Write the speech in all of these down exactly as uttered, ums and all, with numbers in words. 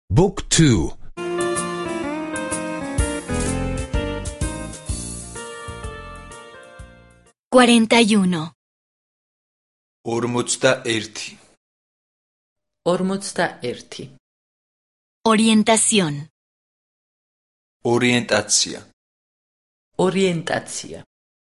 Book two. cuarenta y uno. ორმოცდაერთი. ორმოცდაერთი. Orientación. ორიენტაცია. ორიენტაცია.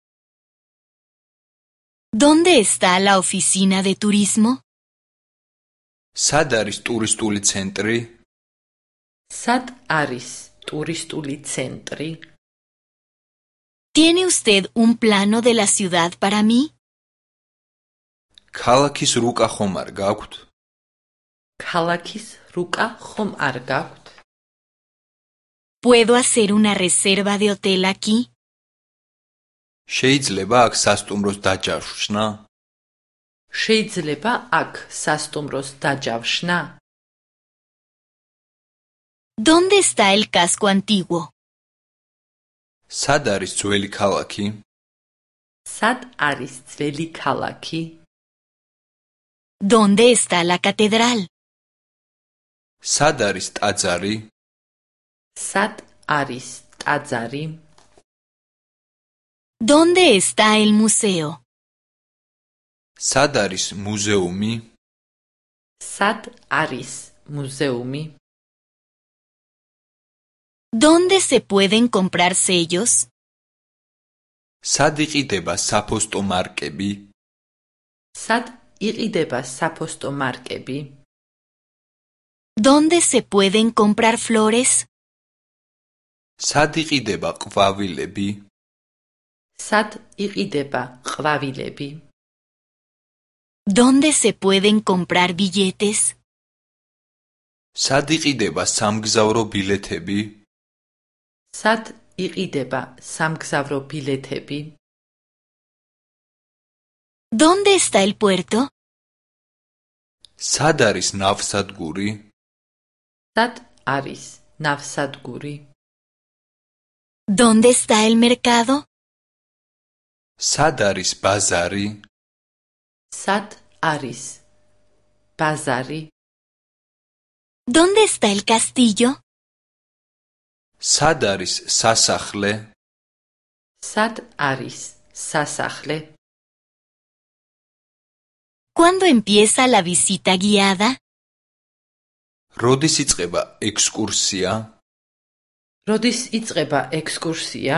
¿Dónde está la oficina de turismo? სად არის ტურისტული ცენტრი? სად არის ტურისტული ცენტრი? ¿Tiene usted un plano de la ciudad para mí? ქალაქის რუკა ხომ არ გაქვთ? ქალაქის რუკა ხომ არ გაქვთ? ¿Puedo hacer una reserva de hotel aquí? შეიძლება აქ სასტუმროს დაჯავშნა? შეიძლება აქ სასტუმროს დაჯავშნა? ¿Dónde está el casco antiguo? სად არის ძველი ქალაქი? სად არის ძველი ქალაქი? ¿Dónde está la catedral? სად არის ტაძარი? სად არის ტაძარი? ¿Dónde está el museo? სად არის მუზეუმი? სად არის მუზეუმი? ¿Dónde se pueden comprar sellos? სად იყიდება საფოსტო მარკები? სად იყიდება საფოსტო მარკები? ¿Dónde se pueden comprar flores? სად იყიდება ყვავილები? სად იყიდება ყვავილები? ¿Dónde se pueden comprar billetes? სად იყიდება სამგზავრო ბილეთები? სად იყიდება სამგზავრო ბილეთები? ¿Dónde está el puerto? სად არის ნავსადგური? სად არის ნავსადგური? ¿Dónde está el mercado? სად არის ბაზარი? სად არის ბაზარი? ¿Dónde está el castillo? სად არის სასახლე? სად არის სასახლე? ¿Cuándo empieza la visita guiada? როდის იწყება ექსკურსია? როდის იწყება ექსკურსია?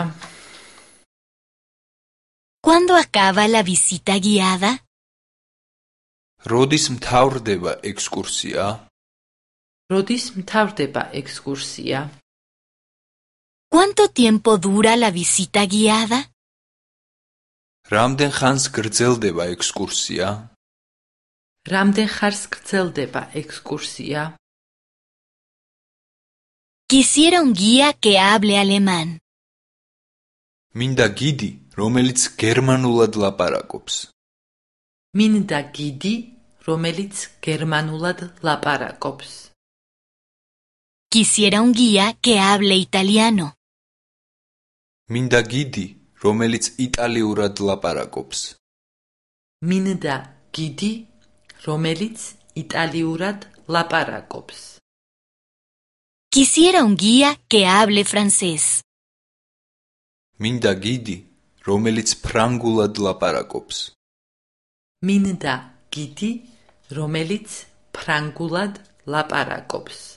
¿Cuándo acaba la visita guiada? როდის მთავრდება ექსკურსია? როდის მთავრდება ექსკურსია? ¿Cuánto tiempo dura la visita guiada? რამდენ ხანს გრძელდება ექსკურსია? რამდენ ხანს გრძელდება ექსკურსია? Quisiera un guía que hable alemán. მინდა გიდი, რომელიც გერმანულად ლაპარაკობს. მინდა გიდი, რომელიც გერმანულად ლაპარაკობს. Quisiera un guía que hable italiano. მინდა გიდი, რომელიც იტალიურად ლაპარაკობს. მინდა გიდი, რომელიც იტალიურად ლაპარაკობს. Quisiera un guía que hable francés. მინდა გიდი, რომელიც ფრანგულად ლაპარაკობს. მინდა გიდი, რომელიც ფრანგულად ლაპარაკობს.